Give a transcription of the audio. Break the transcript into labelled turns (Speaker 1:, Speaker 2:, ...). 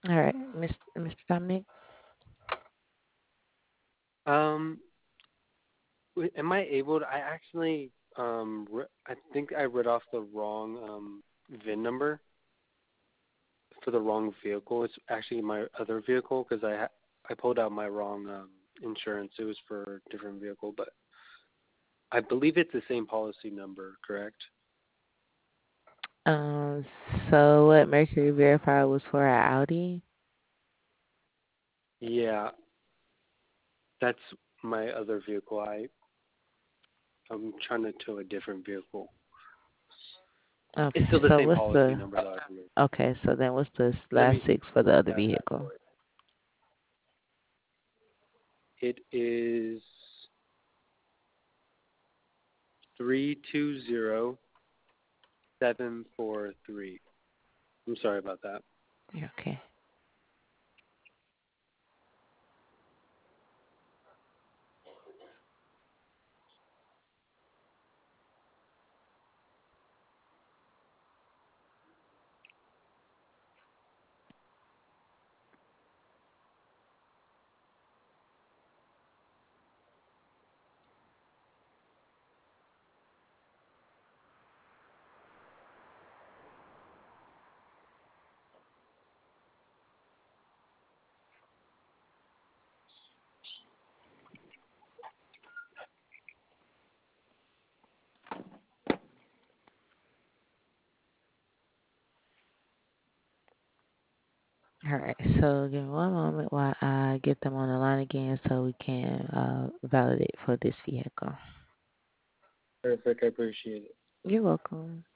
Speaker 1: All right, Mr. Dominic.
Speaker 2: Um, am I able to? I actually I think I read off the wrong VIN number for the wrong vehicle. It's actually my other vehicle because I pulled out my wrong insurance. It was for a different vehicle, but I believe it's the same policy number. Correct?
Speaker 1: So what Mercury Verified was for our Audi?
Speaker 2: Yeah, that's my other vehicle. I'm trying to tow a different vehicle. It's
Speaker 1: Okay,
Speaker 2: still the
Speaker 1: so
Speaker 2: same
Speaker 1: what's
Speaker 2: policy
Speaker 1: the
Speaker 2: number though, I believe.
Speaker 1: okay, so then what's the
Speaker 2: Let
Speaker 1: last
Speaker 2: me
Speaker 1: six for the
Speaker 2: look
Speaker 1: other
Speaker 2: that back
Speaker 1: vehicle?
Speaker 2: for you. It is 320743. I'm sorry about that.
Speaker 1: Yeah, okay. All right, so give me one moment while I get them on the line again so we can validate for this vehicle.
Speaker 2: Perfect. I appreciate it.
Speaker 1: You're welcome.